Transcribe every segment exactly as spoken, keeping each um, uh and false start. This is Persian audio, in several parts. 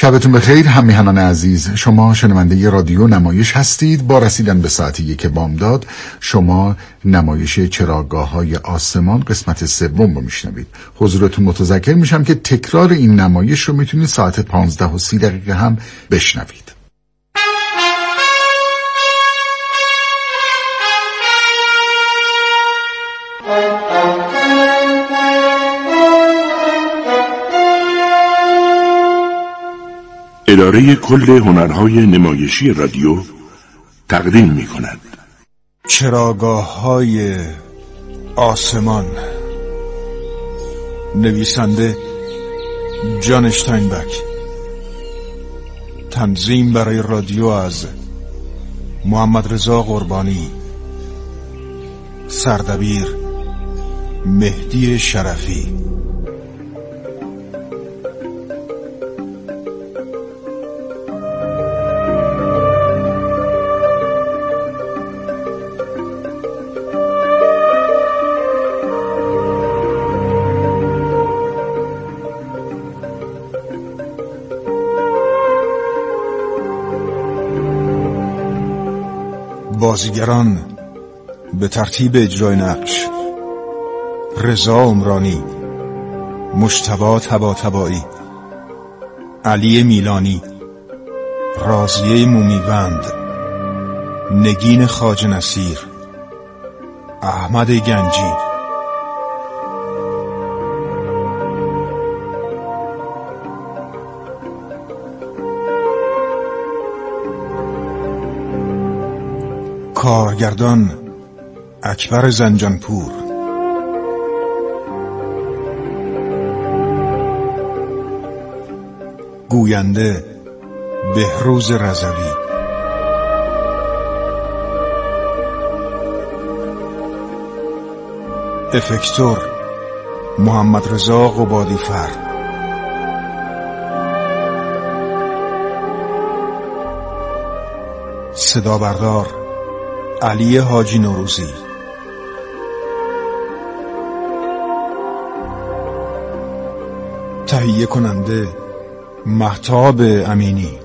شبتون بخیر همیهنان عزیز. شما شنونده رادیو نمایش هستید. با رسیدن به ساعت یک بامداد شما نمایش چراگاه‌های آسمان قسمت سوم رو میشنوید. حضورتون متذکر میشم که تکرار این نمایش رو میتونید ساعت پانزده و سی دقیقه هم بشنوید. اداره کل هنرهای نمایشی رادیو تقدیم می کند چراگاه‌های آسمان. نویسنده جان اشتاینبک. تنظیم برای رادیو از محمد رضا قربانی. سردبیر مهدی شرفی. بازیگران به ترتیب اجرای نقش: رضا عمرانی، مجتبی طباطبایی، علی میلانی، راضیه مومیوند، نگین خواجه نصیر، احمد گنجی. کارگردان اکبر زنجانپور. گوینده بهروز رضوی. افکتور محمد رضا قبادی فر. صدا بردار علی حاجی نوروزی. تهیه کننده مهتاب امینی.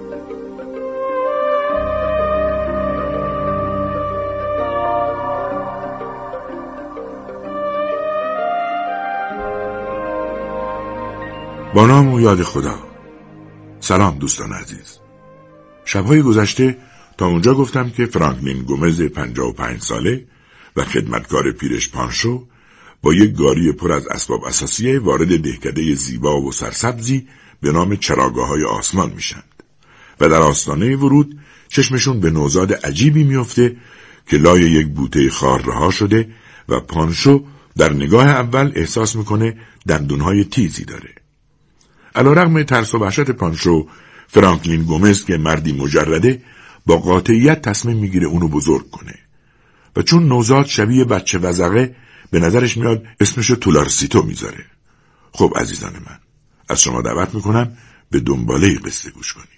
با نام و یاد خدا. سلام دوستان عزیز. شبهای گذشته تا اونجا گفتم که فرانکلین گومز پنجاه و پنج ساله و خدمتکار پیرش پانشو با یک گاری پر از اسباب اساسیه وارد دهکده زیبا و سرسبزی به نام چراگاه‌های آسمان میشند و در آستانه ورود چشمشون به نوزاد عجیبی میفته که لای یک بوته خار رها شده و پانشو در نگاه اول احساس میکنه دندونهای تیزی داره. علیرغم ترس و وحشت پانشو، فرانکلین گومز که مردی مجرده با قاطعیت تصمیم میگیره اونو بزرگ کنه و چون نوزاد شبیه بچه وزغه به نظرش میاد اسمشو تولارسیتو میذاره. خب عزیزان من، از شما دعوت میکنم به دنباله قصه گوش کنید.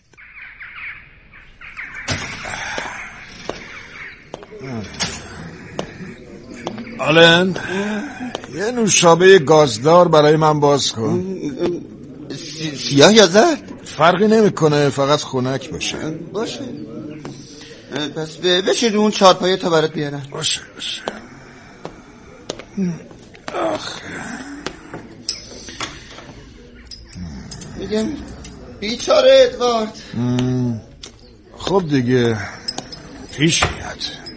آلن، یه نوشابه گازدار برای من باز کن. سیاه یا زرد؟ فرقی نمیکنه، فقط خنک باشه. باشه. پس بشید اون چارپایه تا برات بیارم. باشه باشه. آخه میگم بیچاره ادوارد. خب دیگه پیش میاد.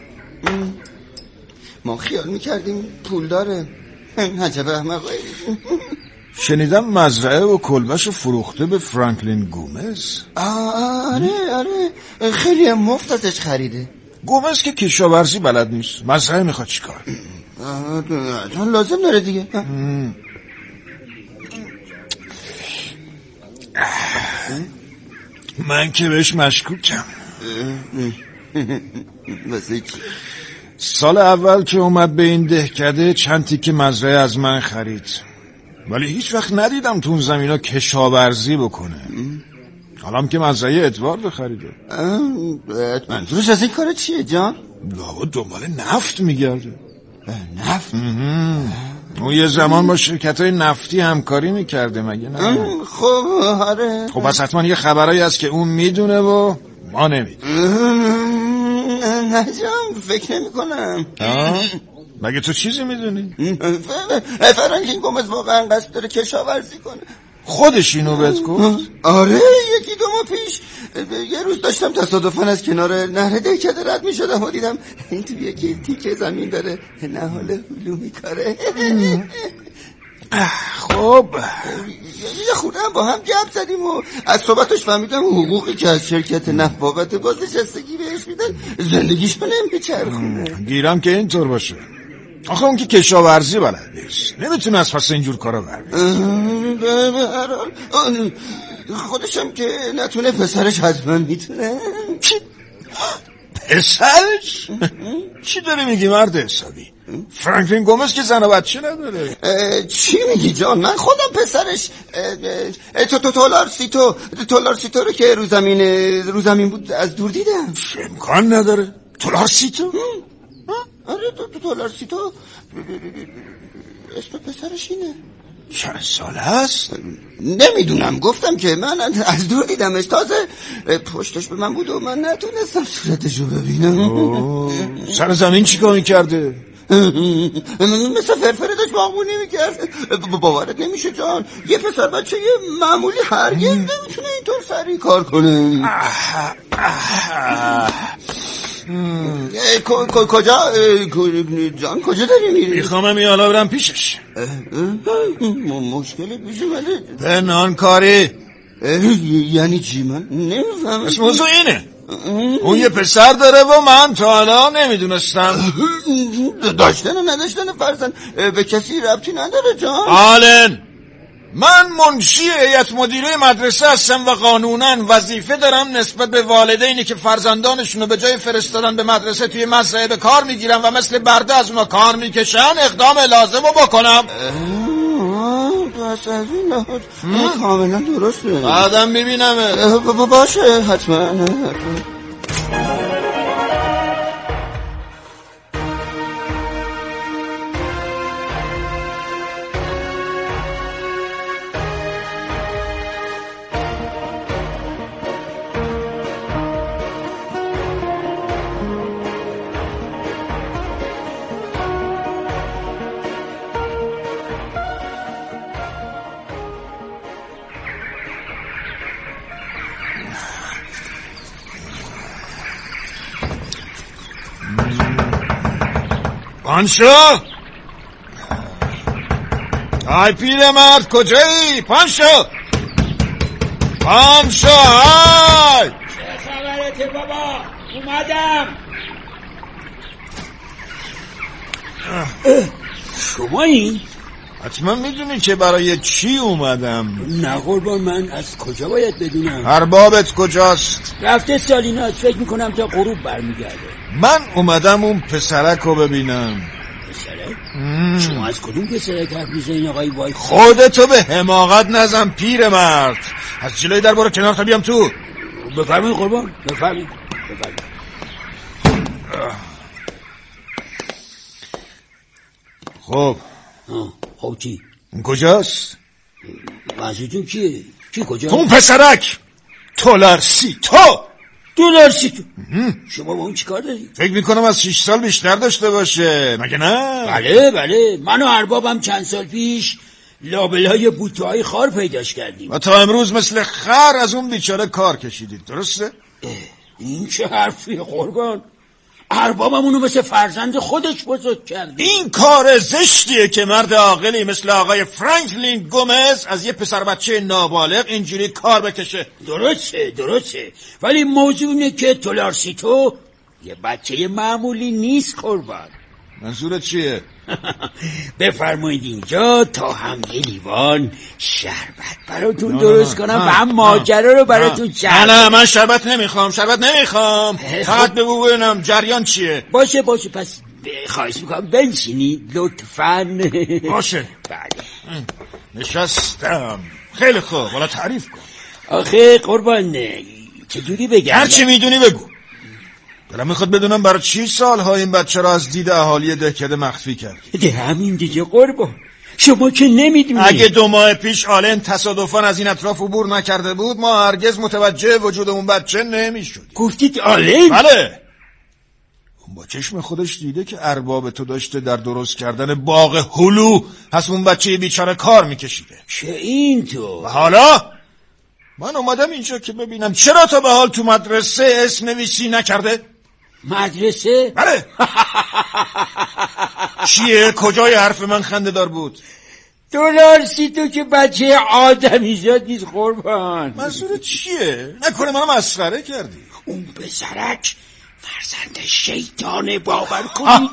ما خیال میکردیم پول داره. عجب احمقایی. شنیدم مزرعه و کلبش فروخته به فرانکلین گومز. آره آره خیلی مفت ازش خریده. گومز که کشاورزی بلد نیست، مزرعه میخواد چیکار؟ جان لازم داره دیگه. من که بهش مشکوکم. واسه چی؟ سال اول که اومد به این دهکده چند تیکه مزرعه از من خرید، ولی هیچ وقت ندیدم تو اون زمینا کشاورزی بکنه. حالا که مزرعه ادوارد خریده. منظورش از این کار چیه جان؟ لابد دنبال نفت میگرده. نفت؟ اون یه زمان با شرکت‌های نفتی همکاری میکرده مگه نه؟ خب آره. خب پس حتما یه خبرایی هست که اون میدونه و ما نمیدونیم. نه جان فکر نمی کنم. مگه تو چیزی میدونی؟ فرانکلین گومز واقعا قصد داره کشاورزی کنه. خودش اینو بهت گفت؟ آره یکی دو ماه پیش یه روز داشتم تصادفاً از کنار نهر دهکده رد می شدم و دیدم این تو یکی تیکه زمین داره نهال هلو میکاره. خب یه خورده هم با هم گپ زدیم و از صحبتش فهمیدم حقوقی که از شرکت نفت بابت بازنشستگی بهش میدن زندگیشو نمیچرخونه. گیرم که اینطور باشه. آخه اون که کشاورزی بلد نیست، نمیتونه از پس اینجور کارا بر بیاد. خودشم که نتونه پسرش حتما میتونه. چی؟ پسرش؟ چی داری میگی مرد حسابی؟ فرانکلین گومز که زن و بچه نداره. چی میگی جان؟ من خودم پسرش تو تو تولار سیتو تولار سیتو رو که رو زمین رو زمین بود از دور دیدم. امکان نداره. تولار سیتو؟ آره تو تو تولار سیتو اسم پسرش اینه. چند ساله هست؟ نمیدونم، گفتم که من از دور دیدمش، تازه پشتش به من بود و من نتونستم صورتشو ببینم. سر زمین چی کار میکرده؟ مثل فرفره داشت باغبونی میکرد. باورت نمیشه جان، یه پسر بچه یه معمولی هرگز نمیتونه اینطور سریع کار کنه. کجا جان کجا داری میری؟ میخوام این حالا برم پیشش. مشکلی پیش اومده؟ پنهان کاری. یعنی چی؟ من نمیفهمم. اسم موضوع اینه اون یه پسر داره و من تا حالا نمیدونستم. داشتن و نداشتن فرزند به کسی ربطی نداره جان. آلن، من منشی هیئت مدیره مدرسه هستم و قانونا وظیفه دارم نسبت به والدینی که فرزندانشونو به جای فرستادن به مدرسه توی مزرعه به کار میگیرن و مثل برده از اونا کار میکشن اقدام لازم رو بکنم. پس از این لحاظ کاملا درسته. بعدم میبینم. باشه حتما. پانشو آی پیر مرد کجایی؟ پانشو پانشو های چه خبرته بابا؟ اومدم. شما این؟ حتما میدونی که برای چی اومدم. نه قربان، من از کجا باید بدونم؟ اربابت کجاست؟ رفته سالیناست، فکر میکنم تا غروب برمیگرده. من اومدم اون پسرک رو ببینم. پسرک؟ شما از کدوم پسرک حرف میزنین آقای وای؟ خودتو به حماقت نزن پیر مرد. از جلوی در برو کنار تا بیام تو. بفرمایید قربان، بفرمایید بفرمایید. خب خب چی؟ اون کجاست؟ منظورتون کیه؟ کی کجا؟ تو اون پسرک تولار سیتو. تولار سیتو شما با اون چی کار داری؟ فکر میکنم از شش سال بیشتر داشته باشه، مگه نه؟ بله بله، من و اربابم چند سال پیش لابلای بوته های خار پیداش کردیم و تا امروز مثل خر از اون بیچاره کار کشیدید، درسته؟ این چه حرفیه قربان؟ اربابم اونو مثل فرزند خودش بزرگ کرد. این کار زشتیه که مرد عاقلی مثل آقای فرانکلین گومز از یه پسر بچه نابالغ اینجوری کار بکشه. درسته درسته، ولی موضوع اینه که تولار سیتو یه بچه معمولی نیست قربان. منظورت چیه؟ بفرمایید اینجا تا هم یه لیوان شربت براتون درست کنم و هم ماجرا رو براتون شربت. نه نه من شربت نمیخوام، شربت نمیخوام. فقط بگو ببینم جریان چیه. باشه باشه، پس خواهش میکنم بنشینید لطفاً. باشه بله نشستم. خیلی خوب، حالا تعریف کن. آخه قربان چجوری بگم؟ هر چی میدونی بگو. دلم میخواد بدونم برای چی سالها این بچه را از دید اهالی دهکده مخفی کرد. ده همین دیگه قربان، شما که نمیدونی. اگه دو ماه پیش آلن تصادفاً از این اطراف عبور نکرده بود ما هرگز متوجه وجود اون بچه نمیشد. گفتید آلن؟ بله. اون با چشم خودش دیده که ارباب تو داشته در درست کردن باغ هلو پس اون بچه بیچاره کار میکشیده. چه این تو؟ و حالا من اومدم اینجا که ببینم چرا تا به حال تو مدرسه اسم نویسی نکرده؟ مدرسه؟ بله. چیه؟ کجای حرف من خنده دار بود؟ دلارسی تو که بچه آدمی زاد نیست قربان. منظور چیه؟ نکنه منم مسخره کردی؟ اون پسرک فرزند شیطانه، باور کنی؟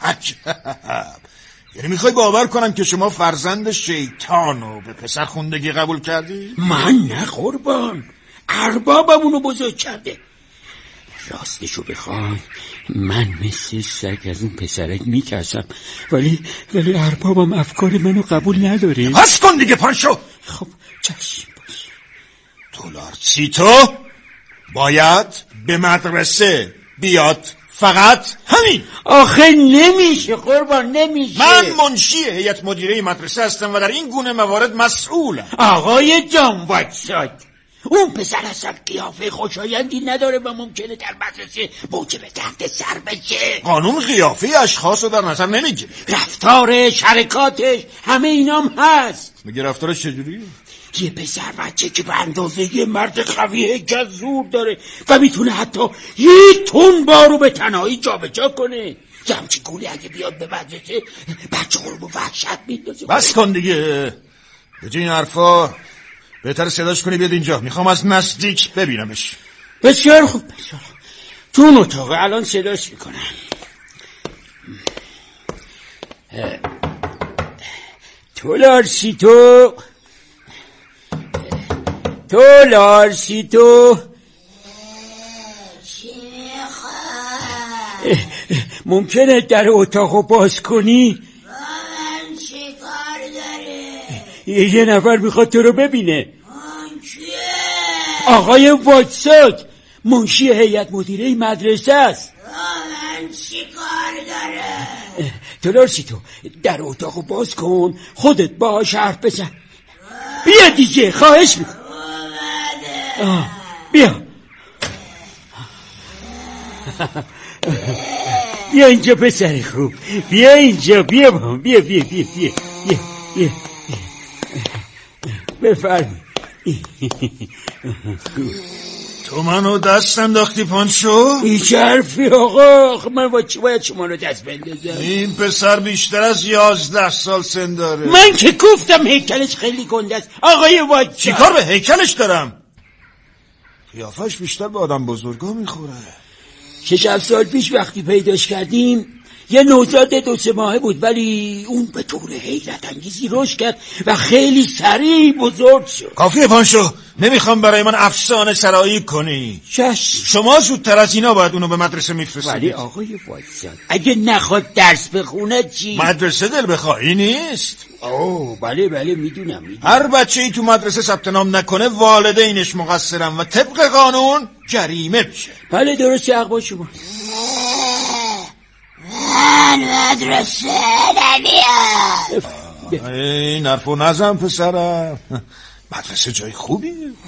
یعنی میخوای باور کنم که شما فرزند شیطانو به پسر خوندگی قبول کردی؟ من نه قربان، اربابمونو بزرگ کرده. راستشو بخوای من مثل سگ از اون پسرک میترسم، ولی ولی اربابم افکار منو قبول نداره. بس کن دیگه پانشو. خب چشم باش. دولارسیتو باید به مدرسه بیاد، فقط همین. آخه نمیشه قربان، نمیشه. من منشی هیئت مدیره مدرسه هستم و در این گونه موارد مسئولم. آقای جان واتسون، اون پسر اصلا قیافه خوشایندی نداره و ممکنه در مدرسه موجب درد سر بشه. قانون قیافه اشخاص رو در نظر نمیگیره. رفتارش، حرکاتش، همه اینام هست. میگه رفتارش چجوریه؟ یه پسر بچه که به اندازه یه مرد قوی هیکل زور داره و میتونه حتی یه تن بارو به تنهایی جا به جا کنه. یه همچی گولی اگه بیاد به مدرسه بچه رو به وحشت میندازه. بس کن دیگه. به جای این حرفا بهتر صداش کنی بیاد اینجا، میخوام از نزدیک ببینمش. بسیار خوب، بسیار خوب. تو اون اتاقه الان صداش میکنم. دولارسیتو دولارسیتو چی میخوای؟ ممکنه در اتاقو باز کنی؟ با من چی کار داری؟ یه نفر میخواد تو رو ببینه. اون کیه؟ آقای واتسون، منشی هیئت مدیره مدرسه است. با من چی کار داره؟ دولارسیتو در اتاقو باز کن، خودت باهاش حرف بزن. بیا دیگه، خواهش میکنم. آه، بیا بیا اینجا پسر خوب، بیا اینجا، بیا بام، بیا بیا بیا بیا بیا بیا بفرمی. تو منو دست انداختی پانشو؟ این چه حرفی آقا؟ من با چی باید شما رو دست بندازم؟ این پسر بیشتر از یازده سال سن داره. من که گفتم هیکلش خیلی گنده است آقای واتسون. چی کار به هیکلش دارم؟ قیافش بیشتر به آدم بزرگا میخوره. شش هفت سال پیش وقتی پیداش کردیم یه نوزاد دو سه ماهه بود، ولی اون به طور حیرت انگیزی رشد کرد و خیلی سریع بزرگ شد. کافیه پانشو، نمیخوام برای من افسانه سرایی کنی. چشم. شما زودتر از اینا باید اونو به مدرسه میفرستید. ولی آقای واتسون اگه نخواد درس بخونه چی؟ مدرسه دل بخواهی نیست. اوه بله بله میدونم میدونم. هر بچه ای تو مدرسه ثبت نام نکنه والدینش مقصرن و طبق قانون جریمه میشه. بله درست حق با شما. من مدرسه نمیام. این حرفو نزن پسرم، مدرسه جای خوبیه.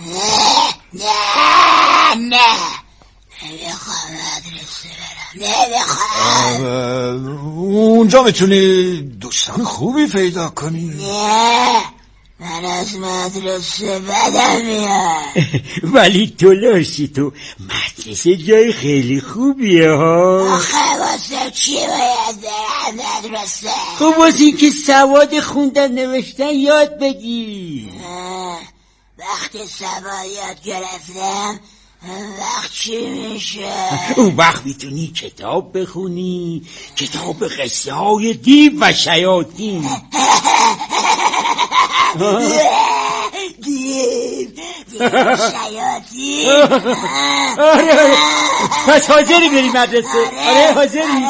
نه نه نمیخوام مدرسه برم، نمیخوام. اونجا میتونی دوستان خوبی پیدا کنی. نه من از مدرسه بدم میاد. ولی دولارسیتو مدرسه جای خیلی خوبیه ها. آخه واسه چی باید برم مدرسه؟ خب واسه این که سواد خوندن نوشتن یاد بگی. وقتی سواد یاد گرفتم اون وقت چی میشه؟ اون وقت میتونی کتاب بخونی، کتاب قصه های دیو و شیاطین. دیو دیو شیاطین. آره آره پس حاضری بری مدرسه؟ آره حاضری؟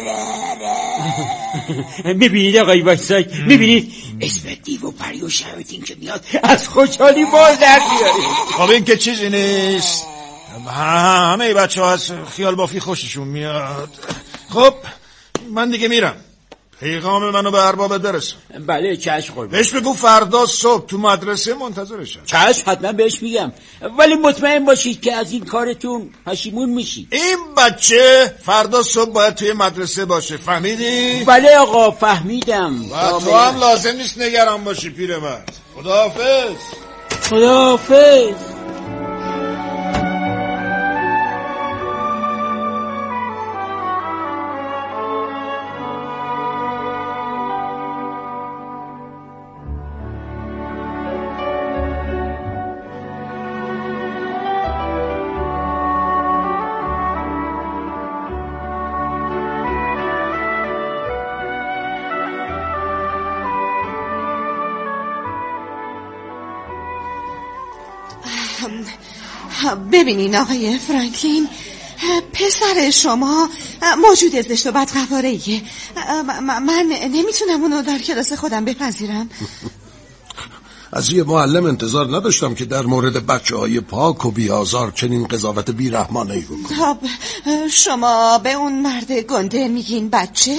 میبینید آقای واتسون، میبینید اسم دیو و پری و شیاطین که میاد از خوشحالی باز در میاره. خب این که چیزی نیست، همه بچه ها از خیال بافی خوششون میاد. خب من دیگه میرم، پیغام منو به اربابت برسون. بله چشم قربان. بهش بگو فردا صبح تو مدرسه منتظرشم. چشم حتما بهش میگم، ولی مطمئن باشید که از این کارتون پشیمون میشید. این بچه فردا صبح باید توی مدرسه باشه، فهمیدی؟ بله آقا فهمیدم. و تو هم لازم نیست نگران باشی پیرمرد. خداحافظ. خداحافظ. ببینین آقای فرانکلین، پسر شما موجود زشت و بدقواره‌ایه. من نمیتونم اونو در کلاس خودم بپذیرم. از یه معلم انتظار نداشتم که در مورد بچه های پاک و بیازار چنین قضاوت بیرحمانه‌ای بکنه. خب شما به اون مرد گنده میگین بچه؟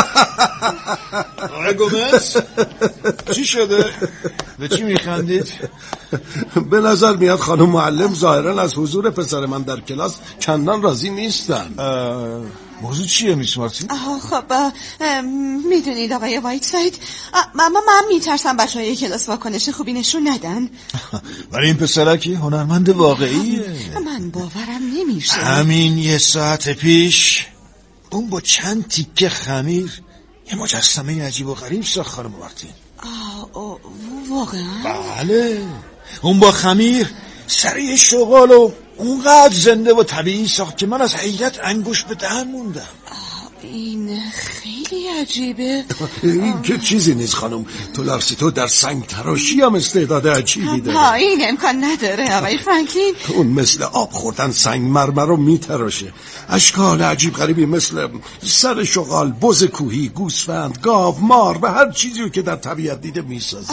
آقای گومز چی شده؟ به چی میخندید؟ به نظر میاد خانم معلم ظاهرا از حضور پسر من در کلاس چندان راضی نیستن. موضوع چیه میس مارتین؟ خب میدونید آقای وایت ساید، اما من میترسم بچه های کلاس واکنش خوبی نشون ندن. ولی این پسرکی هنرمند واقعیه. من باورم نمیشه. همین یه ساعت پیش اون با چند تیکه خمیر یه مجسمه عجیب و غریب ساخت خانم مارتین. آه واقعا؟ بله، اون با خمیر سریع شغال و اونقدر زنده و طبیعی ساخت که من از حیرت انگوش به دهن موندم. این خیلی عجیبه. این که چیزی نیست خانم، تو لارسیتو در سنگ تراشی هم استعداد عجیبی داره. ها این امکان نداره آقای فرانکلین. اون مثل آب خوردن سنگ مرمر رو میتراشه. اشکال عجیب غریبی مثل سر شغال، بز کوهی، گوسفند، گاو، مار و هر چیزی که در طبیعت دیده میسازه.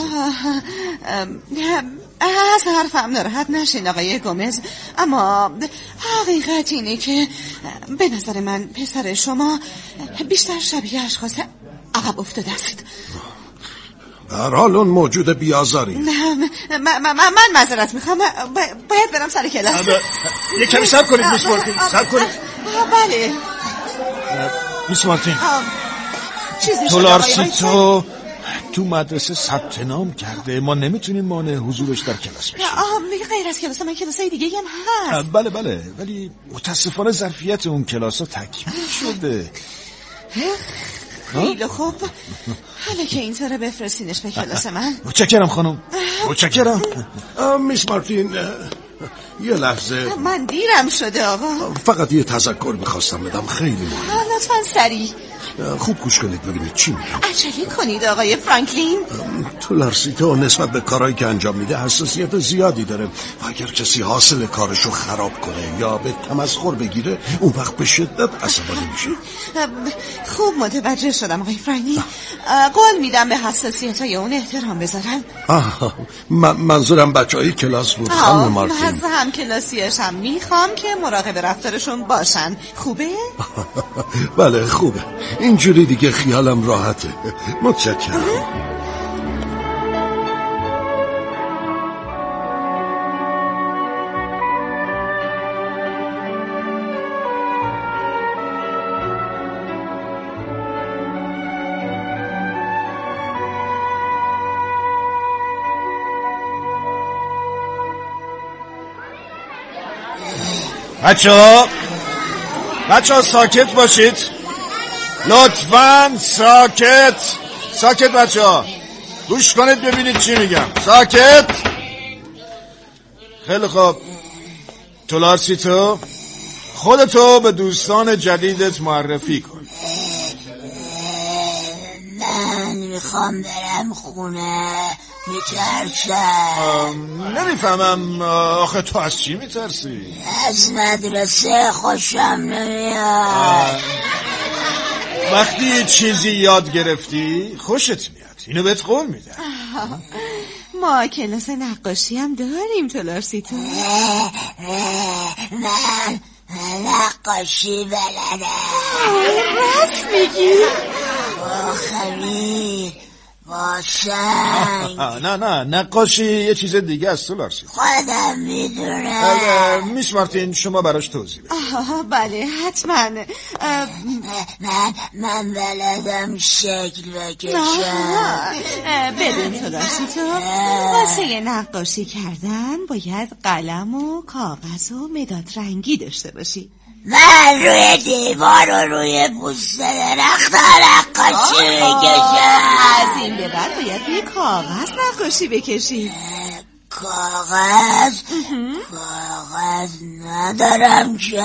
از حرفم ناراحت نشین آقای گومز، اما حقیقت اینه که به نظر من پسر شما بیشتر شبیه اشخاص عقب افتاده است. در حال اون موجود بیازاری. نه من من من معذرت میخوام، باید برم سر کلاس. یه کمی صبر کنید میس مارتین، صبر کنید. بله میس مارتین، چیزی تو لارسیتو تو مدرسه ثبت نام کرده، ما نمیتونیم مانع حضورش در کلاس بشیم. غیر از کلاس من کلاسای دیگه هم هست. بله بله، ولی متاسفانه ظرفیت اون کلاس ها تکمیل شده. خیلی خوب، حالا که اینطوره بفرستینش به کلاس من. متشکرم خانم، متشکرم. میس مارتین یه لحظه، من دیرم شده آقا. فقط یه تذکر میخواستم بدم، خیلی مهم. لطفاً سریع خوب گوش کنید ببینید چی میگم. عجله کنید آقای فرانکلین. تو لارسیتو نسبت به کارهایی که انجام میده حساسیت زیادی داره. اگر کسی حاصل کارشو خراب کنه یا به تمسخر بگیره، اون وقت به شدت عصبانی میشه. خوب متوجه شدم آقای فرانکلین. قول میدم به حساسیت‌های اون احترام بذارم. آه من منظورم بچهای کلاس بود خانم مارتین. از هم کلاسیش هم میخوام که مراقب رفتارشون باشن. خوبه؟ بله خوبه، اینجوری دیگه خیالم راحته. متشکرم. بچه ها بچه ها ساکت باشید لطفاً، ساکت ساکت بچه ها، گوش کنید ببینید چی میگم. ساکت. خیلی خوب، تو لارسیتو خودتو به دوستان جدیدت معرفی کن. من میخوام برم خونه، میترسم. نمیفهمم آخه تو از چی میترسی؟ از مدرسه خوشم نمیاد. وقتی چیزی یاد گرفتی خوشت میاد، اینو بهت قول میدم. ما کلاس نقاشی هم داریم تولارسیتو. من نقاشی بلدم. راست میگی؟ با خمیر، با سنگ. نه نه نقاشی یه چیز دیگه است تولارسیتو. خودم میدونم. میس مارتین شما براش توضیح بده. آه بله حتما. من من بلدم شکل بکشم. ببین تولارسیتو، واسه نقاشی کردن باید قلم و کاغذ و مداد رنگی داشته باشی. من روی دیوار و روی پوست درخت نقاشی بکشم. از این به بعد باید روی کاغذ نقاشی بکشی. کاغذ کاغذ ندارم که.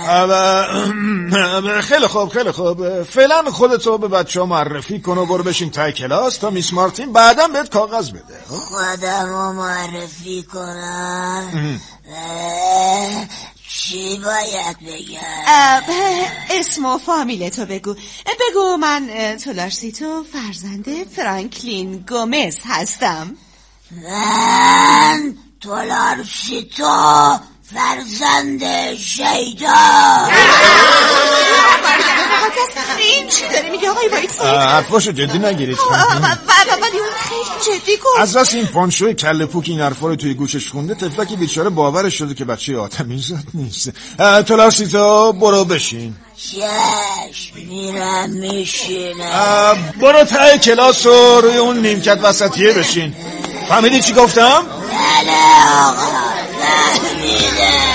خیلی خوب خیلی خوب. فعلا خودتو به بچه ها معرفی کن و برو بشین تای کلاس تا میس مارتین بعدا بهت کاغذ بده. خودم رو معرفی کنم. چی باید بگم؟ اسم و فامیلتو بگو. بگو من تولارسیتو فرزند فرانکلین گومز هستم. من تولارسیتو فرزند شیدا. این چی داره میگه آقای وایت؟ حرفاشو جدی نگیرید. ولی اون خیلی جدی گفت. از راست این پانشوی کله پوک این حرفا رو توی گوشش خونده، تفلکی بیچاره باورش شده که بچه آدمیزاد نیست. تولارسیتو برو بشین. چشم میرم میشینم. برو ته کلاس و روی اون نیمکت وسطیه بشین. فهمیدی چی گفتم؟ بله آقا فهمیدم.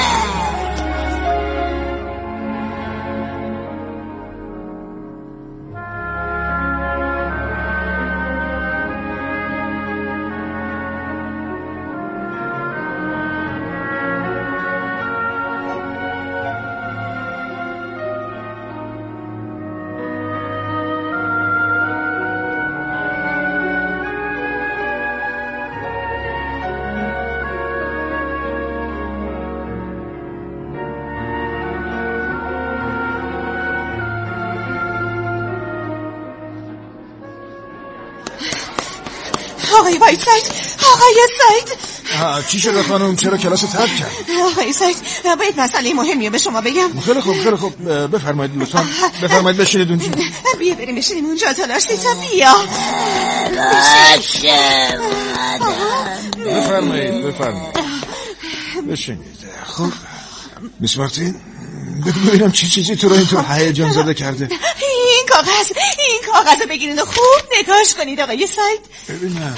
آقای وایت ساید، آقای ساید. چی شده خانم؟ چرا کلاس رو ترک کرد؟ آقای ساید باید مسئله مهمیه به شما بگم. خیلی خوب خیلی خوب بفرمایید لطفا. بفرمایید بشینید اونجا. بیا بریم بشینیم اونجا تولارسیتو بیا. باشه بفرمایید بفرمایید بشینید. خب میس مارتین بگو ببینم چی چیزی تو رو اینطور هیجان زده کرده. این کاغذ این کاغذ رو بگیرید و خوب نگاش کنید آقای ساید. ببینم.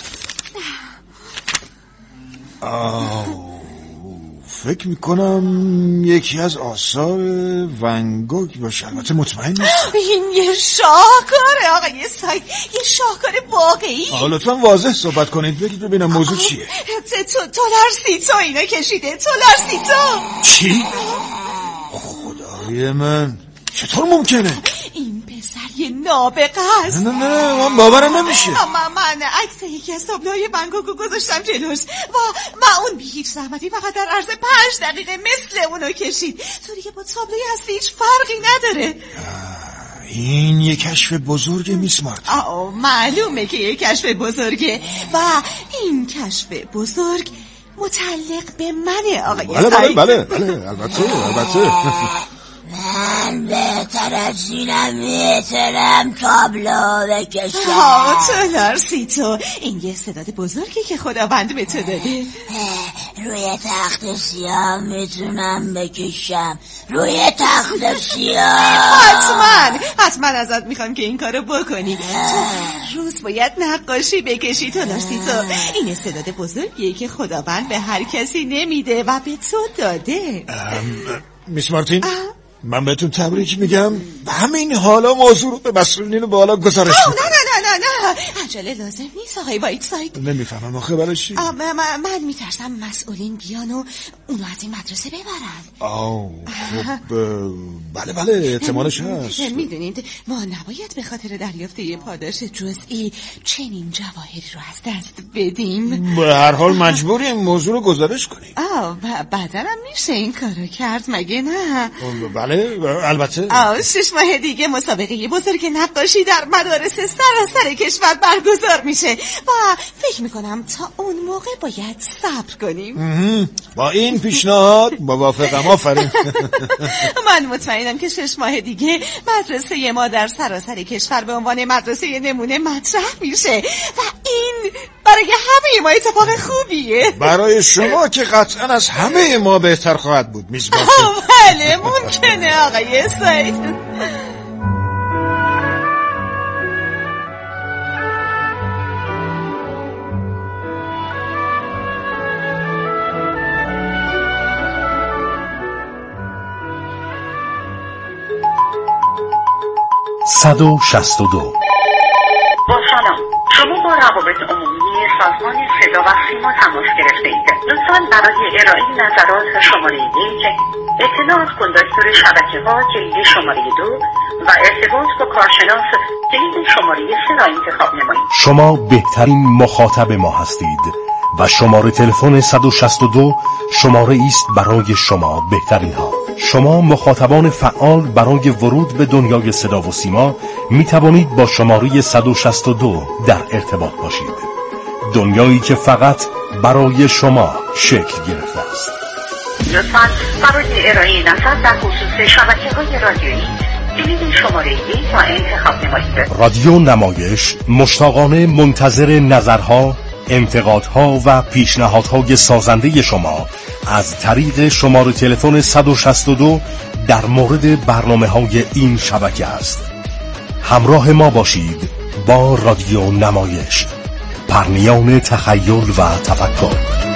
آه فکر میکنم یکی از آثار ون گوگ باشه. البته مطمئن نیستم. این یه شاهکاره آقای ساید، یه شاهکار واقعی. لطفا واضح صحبت کنید، بگید ببینم موضوع چیه. تولارسیتو اینو کشیده. تولارسیتو. چی؟ خدای من چطور ممکنه؟ این پسر یه نابغه است. نه نه نه من باورم نمیشه. من من عکس یکی از تابلوهای ون گوگو گذاشتم جلوش و و اون بی هیچ زحمتی فقط در عرض پنج دقیقه مثل اونو کشید، طوری که با تابلوی اصلی هیچ فرقی نداره. این یه کشف بزرگ میس مارتین. آه معلومه که یه کشف بزرگه و این کشف بزرگ متعلق به منه آقای بله بله بله بله البته البته. من بهتر از اینم میتونم تابلو بکشم. آه تولارسیتو این یه استعداد بزرگی که خداوند به تو داده. روی تخت سیاه میتونم بکشم. روی تخت سیاه حتما حتما ازت میخوام که این کارو بکنی. تو هر روز باید نقاشی بکشی تولارسیتو. این استعداد بزرگیه که خداوند به هر کسی نمیده و به تو داده. میس مارتین من بهتون تبریک میگم. همین حالا موضوع رو به مسئولین بالا گزارش میدم. نه نه نه نه نه عجله لازم نیست آقای وایت ساید. نمیفهمم آخه برای چی؟ من, من میترسم مسئولین بیان و اونو از این مدرسه ببرن. آه خب بله بله احتمالش هست. میدونید ما نباید به خاطر دریافت یه پاداش جزئی چنین جواهری رو از دست بدیم. به هر حال مجبوریم موضوع رو گزارش کنیم. آه بعدن هم میشه این کارو کرد مگه نه؟ بله البته. آه شش ماه دیگه مسابقه بزرگ نقاشی در مدارس سراسر کشور کشور برگزار میشه و فکر میکنم تا اون موقع باید صبر کنیم. با این پیشنهاد موافقم. آفرین. من مطمئنم که شش ماه دیگه مدرسه ما در سراسر کشور به عنوان مدرسه نمونه مطرح میشه و این برای همه ما اتفاق خوبیه. برای شما که قطعا از همه ما بهتر خواهد بود میز باشد. بله ممکنه آقای سعید. صد و شصت و دو. با سلام، شما با روابط عمومی سازمان صدا و سیما تماس گرفته اید. لطفاً برای ارائه نظرات شماره یک، اطلاعات کندکتور شبکه ها کلید شماره دو و ارتباط با کارشناس کلید شماره سه را انتخاب نمایید. شما بهترین مخاطب ما هستید و شماره تلفن صد و شصت و دو شماره است برای شما بهترین ها. شما مخاطبان فعال برای ورود به دنیای صدا و سیما می توانید با شماره صد و شصت و دو در ارتباط باشید. دنیایی که فقط برای شما شکل گرفته است. لطفاً برای ارائه نظر در خصوص شبکه‌های رادیویی کلید شماره یک را انتخاب نمایید. رادیو نمایش مشتاقانه منتظر نظرها، انتقادها و پیشنهادهای سازنده شما از طریق شماره تلفن صد و شصت و دو در مورد برنامه‌های این شبکه است. همراه ما باشید با رادیو نمایش، پرنیان تخیل و تفکر.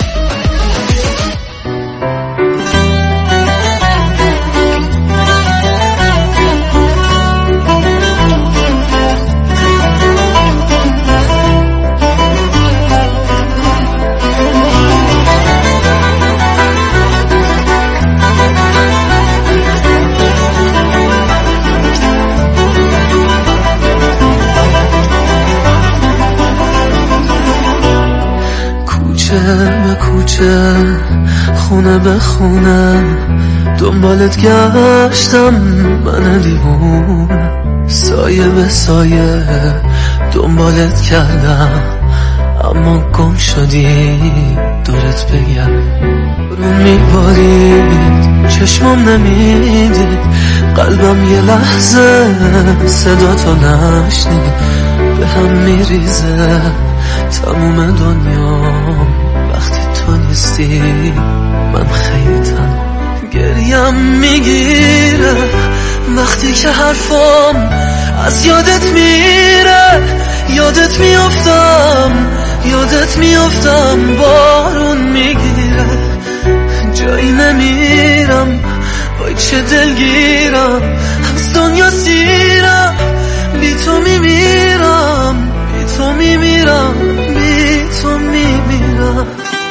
به کوچه خونه به خونه دنبالت گشتم من دیوونه، سایه به سایه دنبالت کردم اما گم شدی دورت بگم. رو میبارید چشمم نمیدید، قلبم یه لحظه صدا تو نشنید، به هم میریزه تموم دنیام وقتی تو نیستی. من خیلی تنها گریم میگیره وقتی که حرفم از یادت میره، یادت میافتم یادت میافتم بارون میگیره، جایی نمیرم وای چه دلگیرم، از دنیا سیرم بی تو میمیرم، بی تو میمیرم، بی تو میمیرم.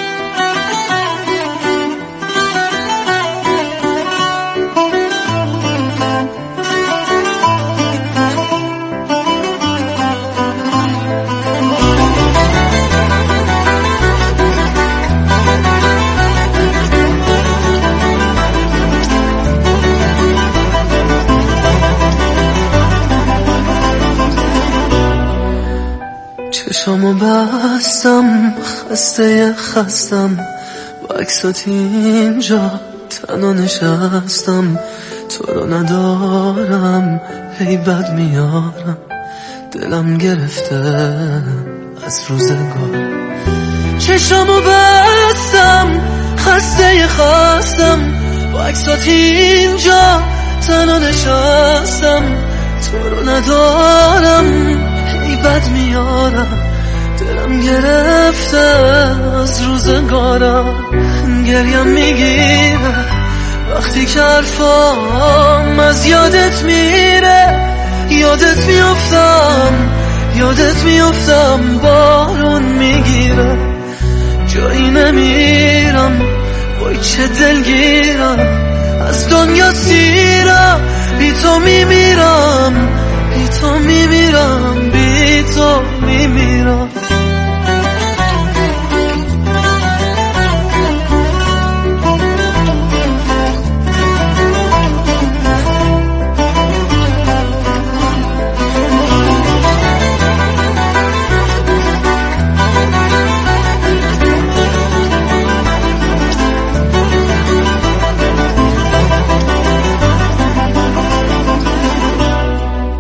چشمو بستم خسته خستم با عکسات اینجا تنها نشستم، تو رو ندارم هی بد میارم، دلم گرفته از روزگار. چشمو بستم خسته خستم با عکسات اینجا تنها نشستم، تو رو ندارم هی بد میارم، دلم گرفته از روزگارم. گریم میگیره وقتی که حرفام از یادت میره، یادت میافتم یادت میافتم بارون میگیره، جایی نمیرم وای چه دلگیرم، از دنیا سیرم بی تو میمیرم، بی تو میمیرم، بی تو میمیرم.